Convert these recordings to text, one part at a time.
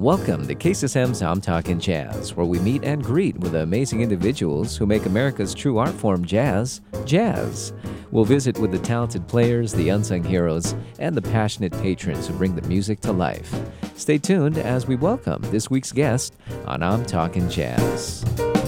Welcome to KSSM's I'm Talking Jazz, where we meet and greet with the amazing individuals who make America's true art form jazz. We'll visit with the talented players, the unsung heroes, and the passionate patrons who bring the music to life. Stay tuned as we welcome this week's guest on I'm Talking Jazz.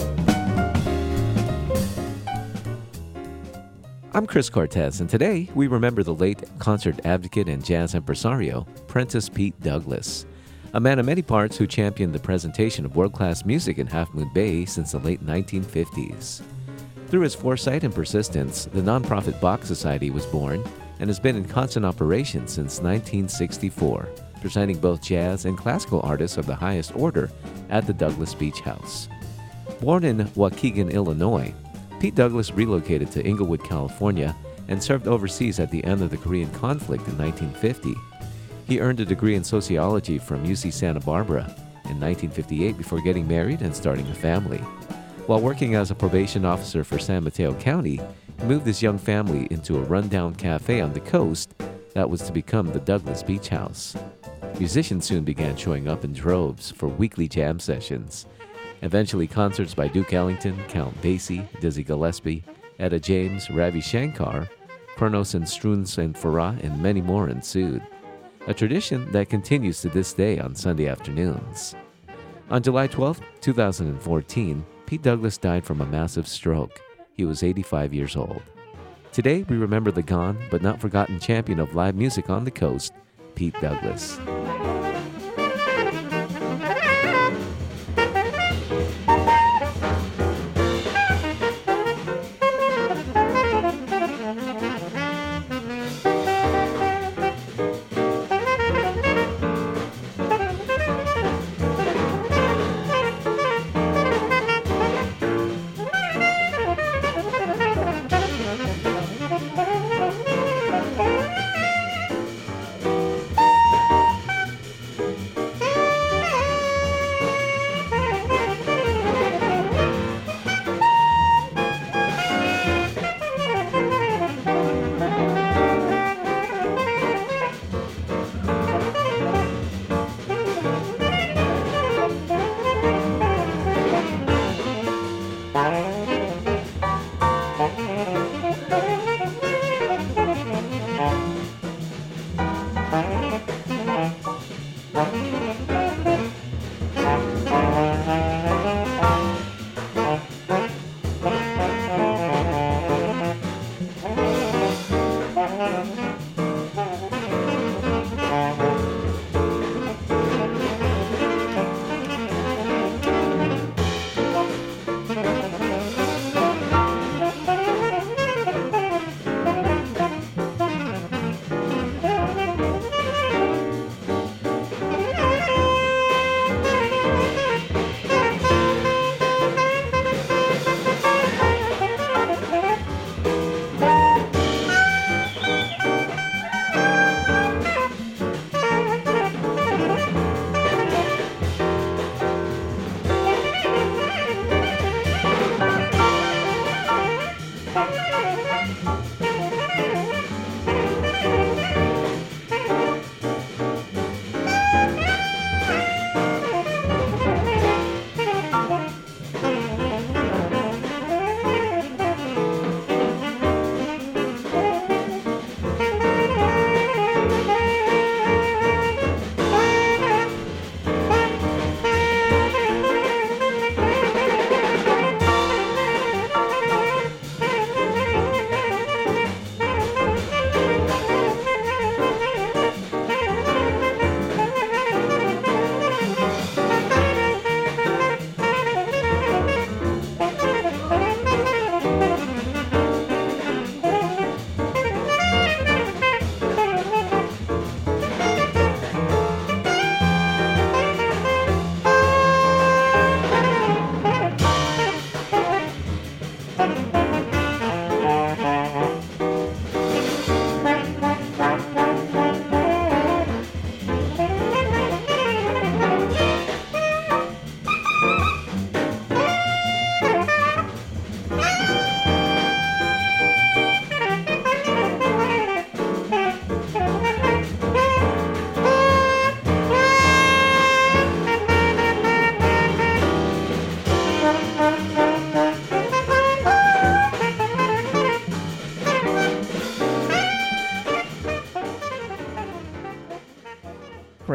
I'm Chris Cortez, and today we remember the late concert advocate and jazz impresario, Prentice Pete Douglas, a man of many parts who championed the presentation of world-class music in Half Moon Bay since the late 1950s. Through his foresight and persistence, the nonprofit Bach Society was born and has been in constant operation since 1964, presenting both jazz and classical artists of the highest order at the Douglas Beach House. Born in Waukegan, Illinois, Pete Douglas relocated to Inglewood, California, and served overseas at the end of the Korean conflict in 1950. He earned a degree in sociology from UC Santa Barbara in 1958 before getting married and starting a family. While working as a probation officer for San Mateo County, he moved his young family into a rundown cafe on the coast that was to become the Douglas Beach House. Musicians soon began showing up in droves for weekly jam sessions. Eventually, concerts by Duke Ellington, Count Basie, Dizzy Gillespie, Etta James, Ravi Shankar, Kronos and Struns and Farah, and many more ensued. A tradition that continues to this day on Sunday afternoons. On July 12, 2014, Pete Douglas died from a massive stroke. He was 85 years old. Today, we remember the gone but not forgotten champion of live music on the coast, Pete Douglas.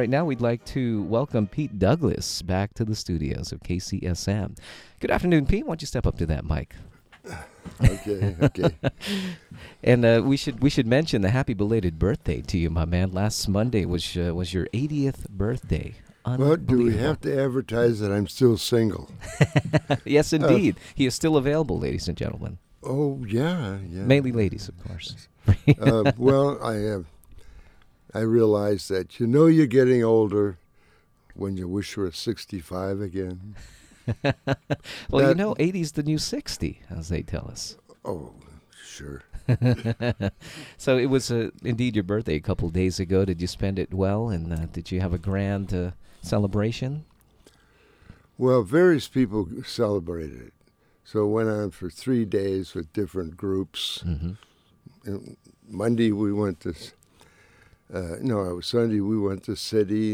right now we'd like to welcome Pete Douglas back to the studios of KCSM. Good afternoon, Pete. Why don't you step up to that mic? Okay. And we should mention the happy belated birthday to you, my man. Last Monday was your 80th birthday. Well, do we have to advertise that I'm still single? Yes, indeed. He is still available, ladies and gentlemen. Oh, yeah. Mainly ladies, of course. Well, I realize that you're getting older when you wish you were 65 again. Well, 80's the new 60, as they tell us. Oh, sure. So it was indeed your birthday a couple of days ago. Did you spend it well, and did you have a grand celebration? Well, various people celebrated it. So it went on for 3 days with different groups. Mm-hmm. And Monday we went to, it was Sunday we went to City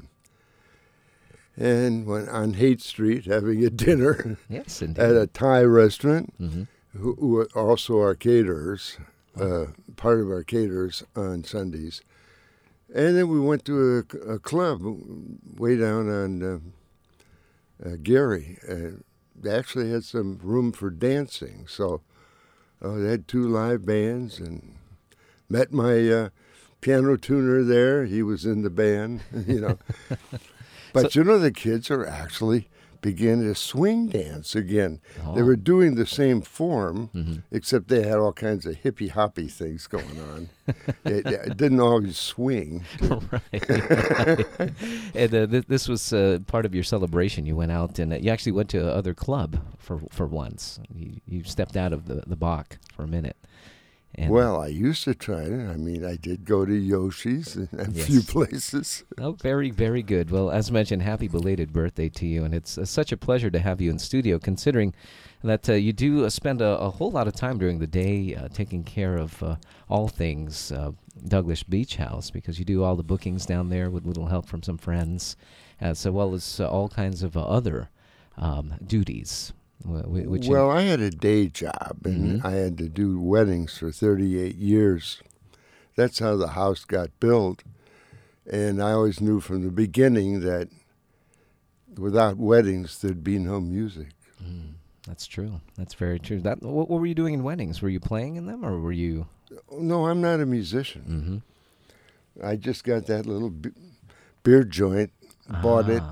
and went on Haight Street having a dinner. Yes, indeed. At a Thai restaurant, Mm-hmm. who are also our caterers, part of our caterers on Sundays. And then we went to a club way down on Gary. They actually had some room for dancing. So they had 2 live bands, and met my piano tuner there. He was in the band, But the kids are actually beginning to swing dance again. Oh. They were doing the same form, Mm-hmm. except they had all kinds of hippy-hoppy things going on. It didn't always swing. Right. And this was part of your celebration. You went out and you actually went to another club for once. You stepped out of the Bach for a minute. And Well, I used to try it. I mean, I did go to Yoshi's and a Yes. few places. Oh, very, very good. Well, as mentioned, happy belated birthday to you. And it's such a pleasure to have you in studio, considering that you do spend a whole lot of time during the day taking care of all things Douglas Beach House, because you do all the bookings down there with little help from some friends, as well as all kinds of other duties. Well, I had a day job, and Mhm. I had to do weddings for 38 years. That's how the house got built. And I always knew from the beginning that without weddings, there'd be no music. That's true. That's very true. What were you doing in weddings? Were you playing in them, or were you? No, I'm not a musician. Mm-hmm. I just got that little beer joint, bought it.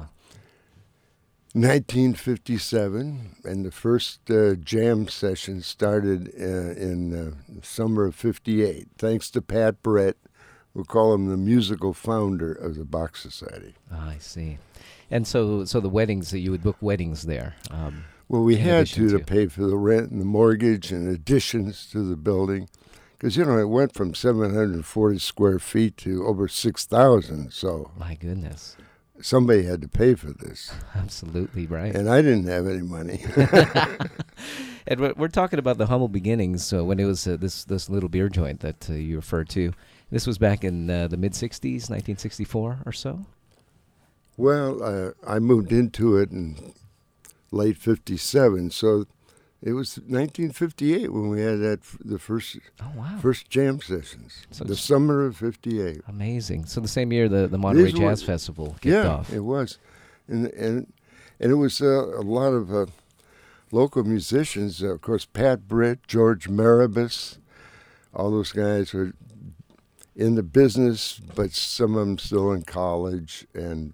1957, and the first jam session started in the summer of 58, thanks to Pat Brett. We'll call him the musical founder of the Bach Society. I see. And so the weddings, you would book weddings there. Well, we in had addition to pay for the rent and the mortgage and additions to the building, because, it went from 740 square feet to over 6,000, so My goodness. somebody had to pay for this. Absolutely right. And I didn't have any money. And we're talking about the humble beginnings. So when it was this little beer joint that you referred to, this was back in the mid-'60s, 1964 or so? Well, I moved into it in late 57, so it was 1958 when we had the first Oh, wow. first jam sessions, So the it's- summer of 58. Amazing. So the same year the Monterey These were- Jazz Festival kicked off. It was. And it was a lot of local musicians, of course, Pat Britt, George Maribus, all those guys were in the business, but some of them still in college, and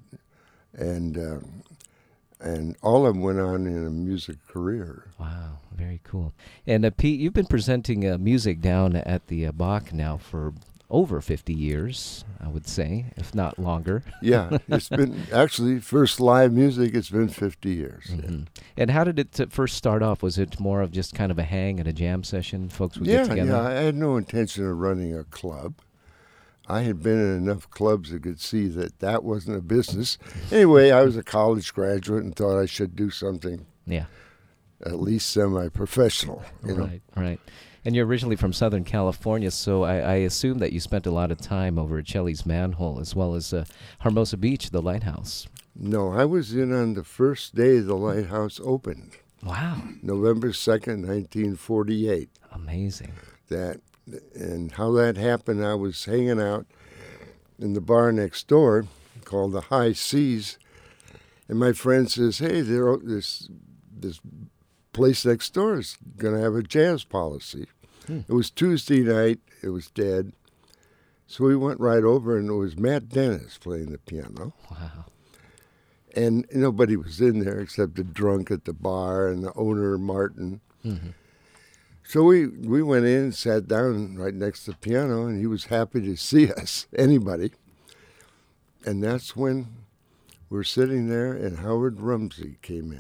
all of them went on in a music career. Wow, very cool. And Pete, you've been presenting music down at the Bach now for over 50 years, I would say, if not longer. Yeah, it's been actually first live music. It's been 50 years. Mhm. And how did it first start off? Was it more of just kind of a hang and a jam session? Folks would get together? Yeah. I had no intention of running a club. I had been in enough clubs that could see that wasn't a business. Anyway, I was a college graduate and thought I should do something Yeah. at least semi-professional. Right. And you're originally from Southern California, so I assume that you spent a lot of time over at Shelley's Manhole as well as Hermosa Beach, the lighthouse. No, I was in on the first day the lighthouse opened, Wow. November 2nd, 1948. Amazing. And how that happened, I was hanging out in the bar next door, called the High Seas. And my friend says, hey, this place next door is going to have a jazz policy. It was Tuesday night. It was dead. So we went right over, and it was Matt Dennis playing the piano. Wow. And nobody was in there except the drunk at the bar and the owner, Martin. Mm-hmm. So we went in and sat down right next to the piano, and he was happy to see us, anybody. And that's when we're sitting there, and Howard Rumsey came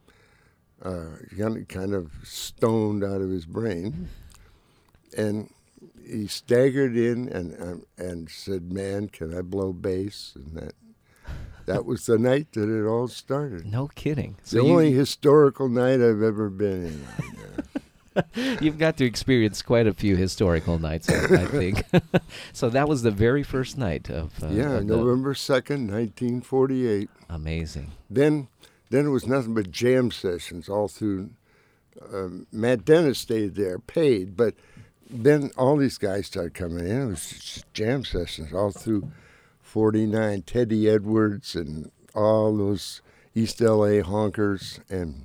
in, kind of stoned out of his brain. And he staggered in and said, man, can I blow bass? And that was the night that it all started. No kidding. The only historical night I've ever been in. You've got to experience quite a few historical nights, I think. So that was the very first night of November 2nd, 1948. Amazing. Then it was nothing but jam sessions all through. Matt Dennis stayed there, paid, but then all these guys started coming in. It was just jam sessions all through 49. Teddy Edwards and all those East L.A. honkers, and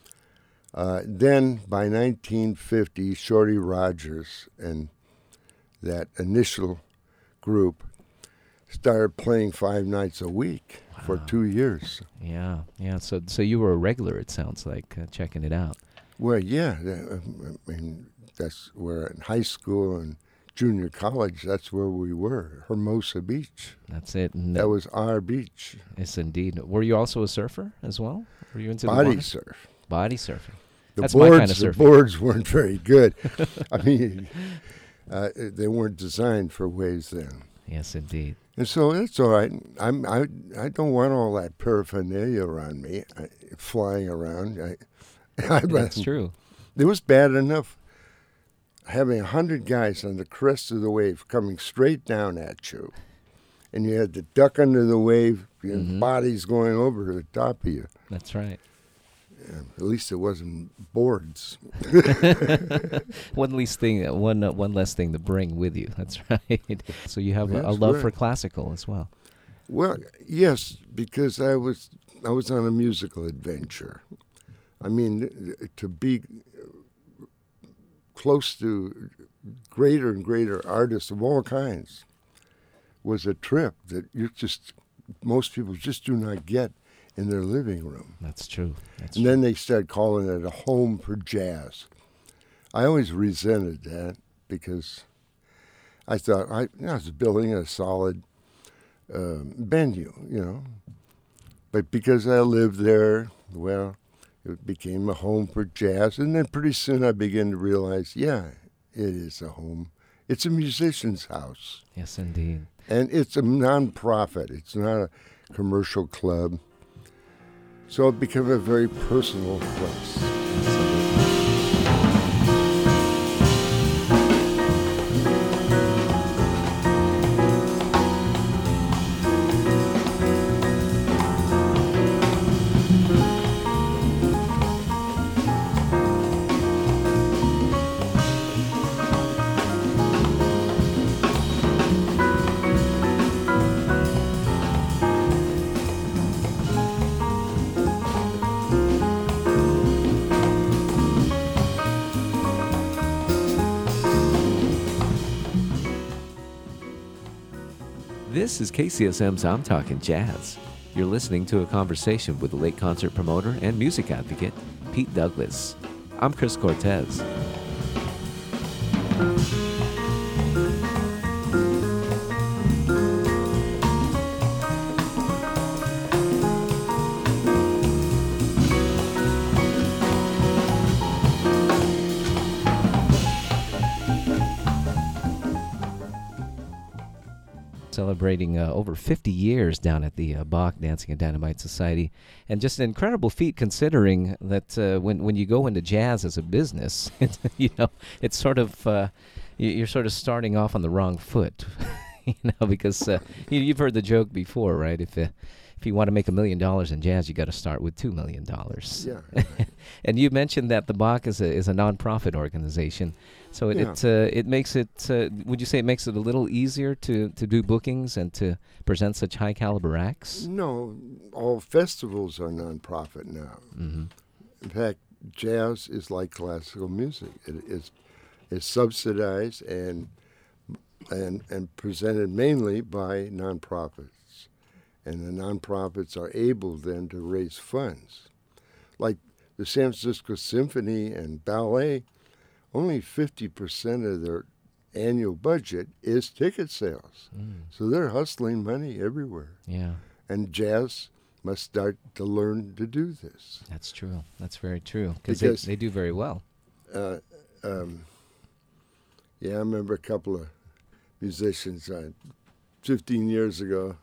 then by 1950, Shorty Rogers and that initial group started playing 5 nights a week for 2 years. Yeah. So you were a regular, it sounds like, checking it out. Well, yeah. I mean, that's where in high school and junior college, that's where we were, Hermosa Beach. That's it. That was our beach. Yes, indeed. Were you also a surfer as well? Were you into body the water? surf? Body surfing. The That's boards, my kind of surfing. The boards weren't very good. I mean, they weren't designed for waves then. Yes, indeed. And so that's all right. I don't want all that paraphernalia around me, flying around. That's true. It was bad enough having 100 guys on the crest of the wave coming straight down at you, and you had to duck under the wave, your bodies going over the top of you. That's right. At least it wasn't boards. One less thing to bring with you. That's right. So you have a love for classical as well. Well, yes, because I was on a musical adventure. I mean, to be close to greater and greater artists of all kinds was a trip that most people just do not get in their living room. That's true. And then they started calling it a home for jazz. I always resented that because I thought I was building a solid venue, But because I lived there, well, it became a home for jazz. And then pretty soon I began to realize, yeah, it is a home. It's a musician's house. Yes, indeed. And it's a nonprofit. It's not a commercial club. So it became a very personal place. Absolutely. This is KCSM's I'm Talking Jazz. You're listening to a conversation with the late concert promoter and music advocate, Pete Douglas. I'm Chris Cortez. Celebrating over 50 years down at the Bach Dancing and Dynamite Society, and just an incredible feat considering that when you go into jazz as a business, it's sort of you're sort of starting off on the wrong foot, because you've heard the joke before, right? if you want to make $1 million in jazz, you got to start with $2 million. Yeah. And you mentioned that the Bach is a nonprofit organization, so it makes it. Would you say it makes it a little easier to do bookings and to present such high caliber acts? No, all festivals are nonprofit now. Mm-hmm. In fact, jazz is like classical music. It's subsidized and presented mainly by nonprofits. And the nonprofits are able then to raise funds. Like the San Francisco Symphony and Ballet, only 50% of their annual budget is ticket sales. So they're hustling money everywhere. Yeah. And jazz must start to learn to do this. That's true. That's very true. Because they do very well. Yeah, I remember a couple of musicians 15 years ago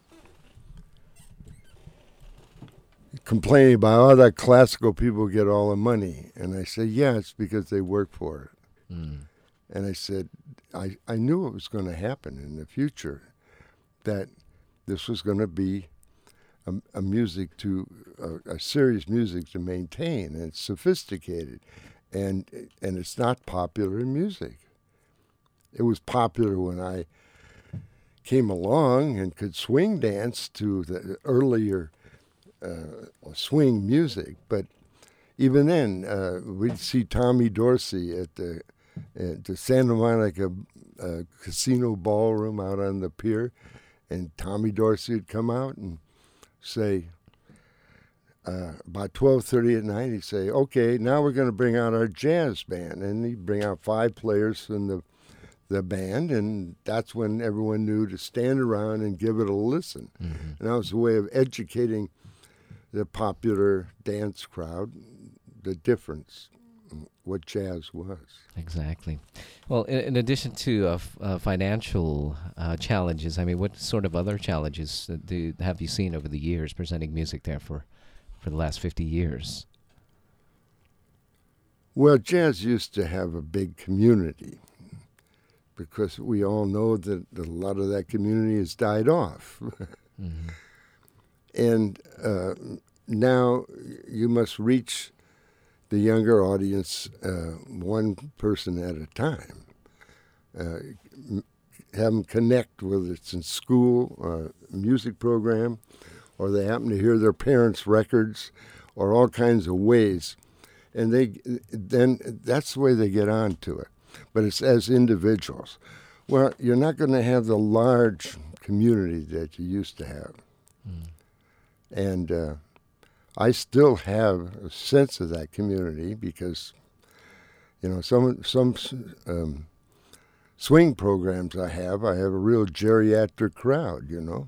complaining about all that classical people get all the money. And I said, yeah, it's because they work for it. And I said, I knew it was going to happen in the future, that this was going to be a music to a serious music to maintain, and it's sophisticated, and it's not popular in music. It was popular when I came along and could swing dance to the earlier swing music, but even then we'd see Tommy Dorsey at the Santa Monica Casino Ballroom out on the pier, and Tommy Dorsey would come out and say, about 12:30 at night, he'd say, okay, now we're going to bring out our jazz band. And he'd bring out 5 players from the band, and that's when everyone knew to stand around and give it a listen. Mm-hmm. And that was a way of educating the popular dance crowd the difference, what jazz was. Exactly. Well, in addition to financial challenges, I mean, what sort of other challenges have you seen over the years presenting music there for the last 50 years? Well, jazz used to have a big community, because we all know that a lot of that community has died off. Mm-hmm. And now you must reach the younger audience one person at a time. Have them connect, whether it's in school, music program, or they happen to hear their parents' records, or all kinds of ways. And then that's the way they get onto it. But it's as individuals. Well, you're not going to have the large community that you used to have. And I still have a sense of that community, because, you know, some swing programs I have a real geriatric crowd, you know.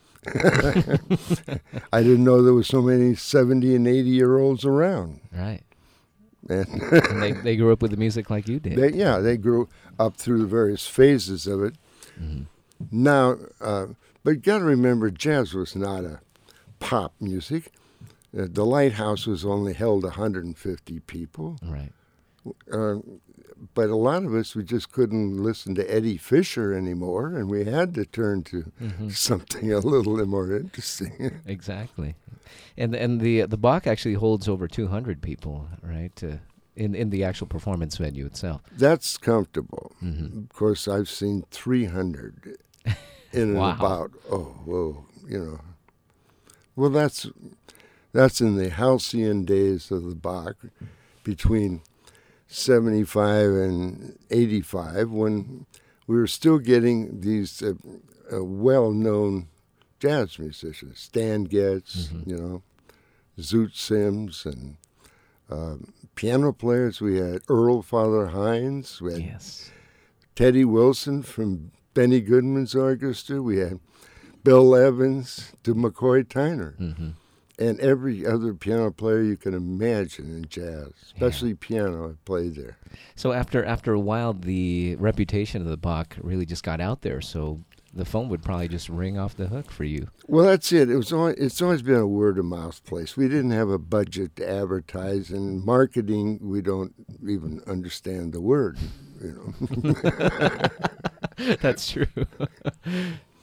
I didn't know there was so many 70 and 80-year-olds around. Right. And they grew up with the music like you did. They grew up through the various phases of it. Mm-hmm. Now, but you got to remember, jazz was not a pop music. The Lighthouse was only held 150 people. Right. But a lot of us, we just couldn't listen to Eddie Fisher anymore, and we had to turn to something a little more interesting. Exactly. And the Bach actually holds over 200 people, right, in the actual performance venue itself. That's comfortable. Mm-hmm. Of course, I've seen 300 in and wow. about. Oh, whoa, you know. Well, that's in the halcyon days of the Bach, between 75 and 85, when we were still getting these well-known jazz musicians, Stan Getz, you know, Zoot Sims, and piano players. We had Earl Father Hines. We had Teddy Wilson from Benny Goodman's orchestra. We had Bill Evans to McCoy Tyner. Mm-hmm. And every other piano player you can imagine in jazz, especially piano, I played there. So after a while, the reputation of the Bach really just got out there, so the phone would probably just ring off the hook for you. Well, that's it. It's always been a word-of-mouth place. We didn't have a budget to advertise, and marketing, we don't even understand the word, you know. That's true.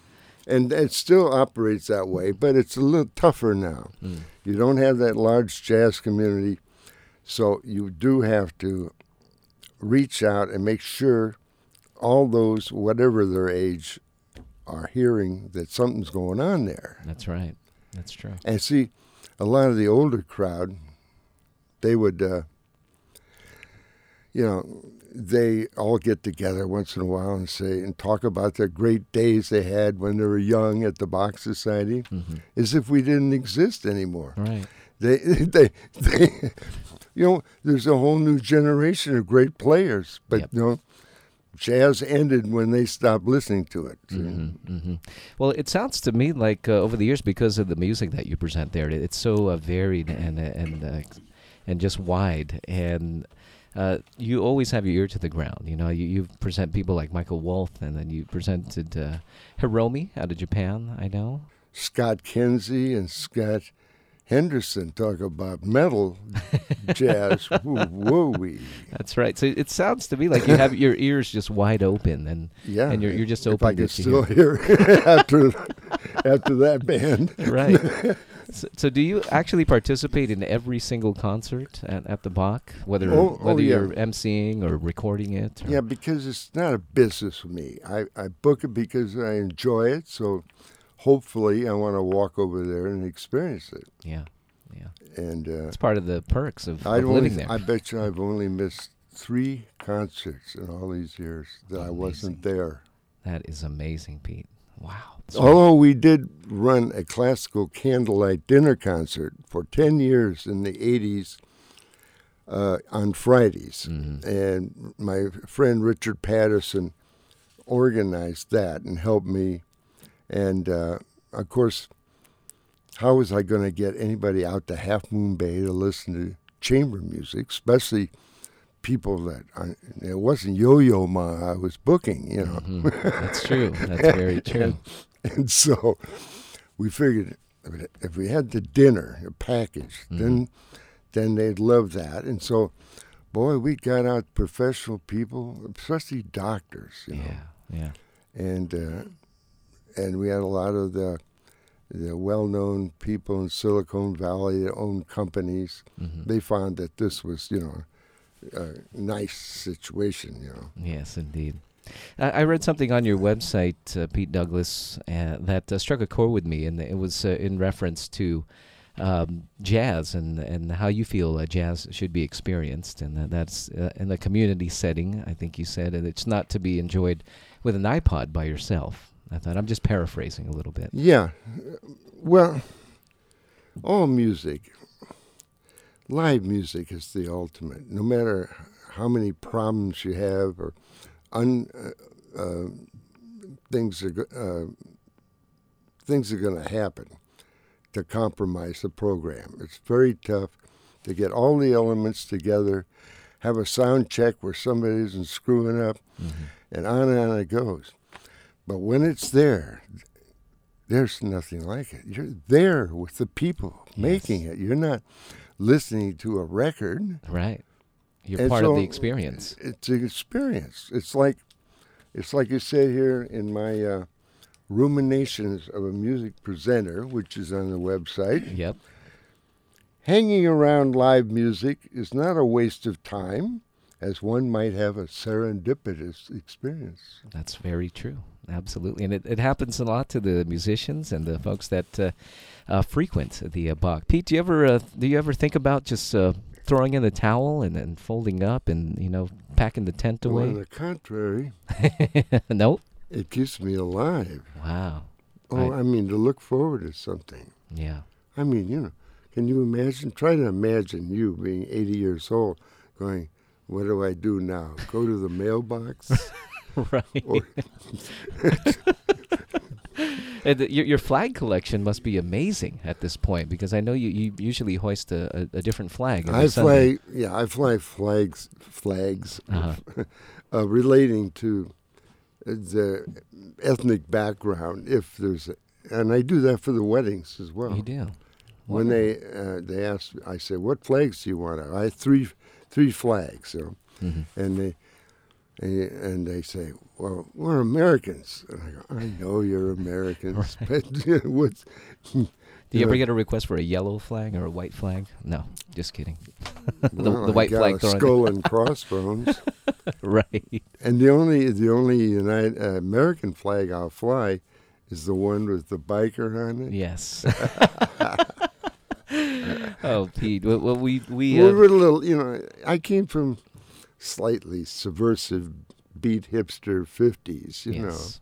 And it still operates that way, but it's a little tougher now. You don't have that large jazz community, so you do have to reach out and make sure all those, whatever their age, are hearing that something's going on there. That's right. That's true. And see, a lot of the older crowd, they would, they all get together once in a while and talk about the great days they had when they were young at the Bach Society, as if we didn't exist anymore. Right. They there's a whole new generation of great players, but jazz ended when they stopped listening to it. Well, it sounds to me like over the years, because of the music that you present there, it's so varied and just wide, and you always have your ear to the ground. You present people like Michael Wolf, and then you presented Hiromi out of Japan, I know. Scott Kinsey and Scott Henderson talk about metal jazz. Woo-wee. That's right. So it sounds to me like you have your ears just wide open, and you're just open. If I can still hear after that band. Right. So do you actually participate in every single concert at the Bach, whether you're emceeing or recording it? Or? Yeah, because it's not a business for me. I book it because I enjoy it, so hopefully I want to walk over there and experience it. Yeah. And it's part of the perks of living there. I bet you I've only missed 3 concerts in all these years that I wasn't there. That is amazing, Pete. Wow. Although we did run a classical candlelight dinner concert for 10 years in the 80s on Fridays. And my friend Richard Patterson organized that and helped me. And, of course, how was I going to get anybody out to Half Moon Bay to listen to chamber music, especially people that it wasn't Yo-Yo Ma I was booking, That's true. That's very true. And so we figured if we had the dinner, a package, then they'd love that. And so, boy, we got out professional people, especially doctors, Yeah. And we had a lot of the well-known people in Silicon Valley that own companies. They found that this was, a nice situation, Yes, indeed. I read something on your website, Pete Douglas, that struck a chord with me, and it was in reference to jazz and how you feel jazz should be experienced, and that's in a community setting, I think you said, and it's not to be enjoyed with an iPod by yourself. I thought I'm just paraphrasing a little bit. Yeah. Well, all music, live music is the ultimate. No matter how many problems you have or things are going to happen to compromise the program. It's very tough to get all the elements together, have a sound check where somebody isn't screwing up, and on it goes. But when it's there, there's nothing like it. You're there with the people making it. You're not listening to a record. Right. You're part of the experience. It's an experience. It's like you say here in my Ruminations of a Music Presenter, which is on the website. Yep. Hanging around live music is not a waste of time, as one might have a serendipitous experience. That's very true. Absolutely. And it happens a lot to the musicians and the folks that frequent the Bach. Pete, do you ever think about just throwing in the towel and folding up and, packing the tent away? Well, on the contrary. Nope. It keeps me alive. Wow. Oh, I mean, to look forward to something. Yeah. I mean, can you imagine? Try to imagine you being 80 years old going, what do I do now? Go to the mailbox? Right. And your flag collection must be amazing at this point, because I know you usually hoist a different flag. I fly flags relating to the ethnic background, and I do that for the weddings as well. You do. When they ask, I say, "What flags do you want?" I have three flags, and And they say, well, we're Americans. And I go, I know you're Americans, but what's... Do you ever get a request for a yellow flag or a white flag? No, just kidding. Well, the white I got flag a throwing. skull and crossbones. Right. And the only United American flag I'll fly is the one with the biker on it. Yes. Oh, Pete. Well, we we're a little, I came from slightly subversive, beat hipster 50s. yes.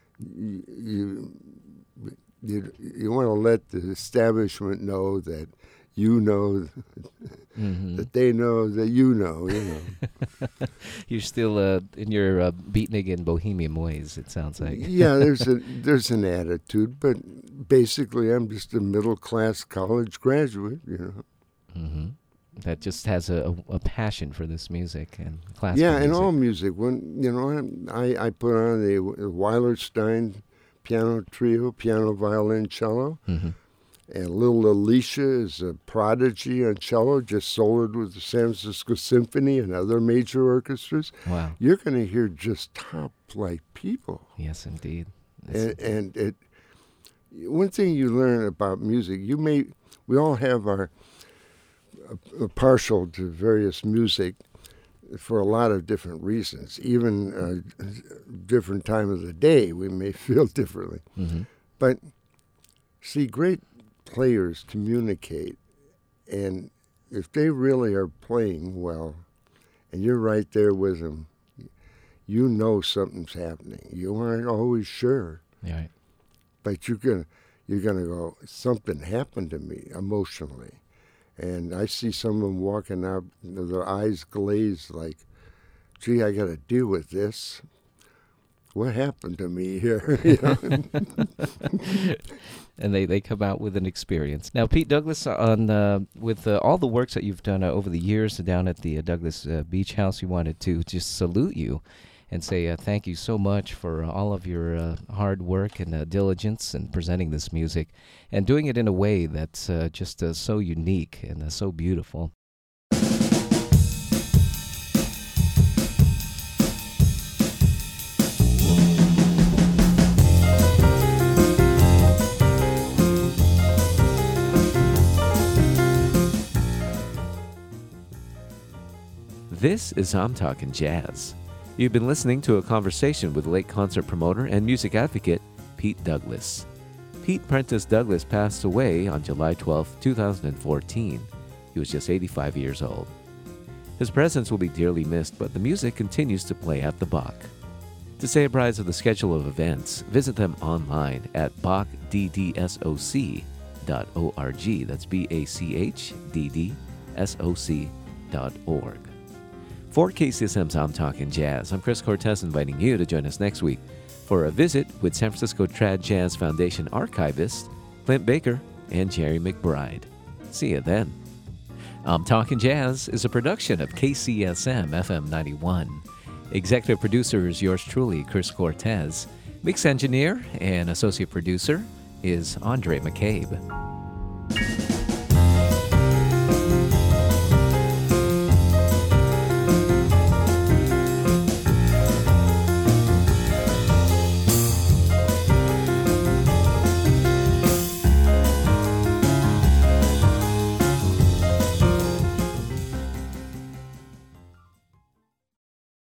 You want to let the establishment know that you know Mm-hmm. that they know that you know. You're still in your beatnik and bohemian ways, it sounds like. Yeah, there's an attitude, but basically I'm just a middle class college graduate. Mm-hmm. That just has a passion for this music and classical Yeah, music. and all music. When I put on the Weilerstein piano trio, piano, violin, cello. Mm-hmm. And little Alicia is a prodigy on cello, just soloed with the San Francisco Symphony and other major orchestras. Wow. You're going to hear just top-flight people. Yes, indeed. And one thing you learn about music, we all have our partial to various music for a lot of different reasons. Even different time of the day, we may feel differently. Mm-hmm. But see, great players communicate, and if they really are playing well, and you're right there with them, you know something's happening. You aren't always sure, Right. but you're gonna go, something happened to me emotionally. And I see someone walking out, their eyes glazed like, gee, I got to deal with this. What happened to me here? And they come out with an experience. Now, Pete Douglas, with all the works that you've done over the years down at the Douglas Beach House, we wanted to just salute you and say thank you so much for all of your hard work and diligence in presenting this music and doing it in a way that's just so unique and so beautiful. This is I'm Talking Jazz. You've been listening to a conversation with late concert promoter and music advocate Pete Douglas. Pete Prentice Douglas passed away on July 12, 2014. He was just 85 years old. His presence will be dearly missed, but the music continues to play at the Bach. To stay apprised of the schedule of events, visit them online at bachddsOC.org. That's BACHDDSOC.org. For KCSM's I'm Talking Jazz, I'm Chris Cortez inviting you to join us next week for a visit with San Francisco Trad Jazz Foundation archivist Clint Baker and Jerry McBride. See you then. I'm Talking Jazz is a production of KCSM FM 91. Executive producer is yours truly, Chris Cortez. Mix engineer and associate producer is Andre McCabe.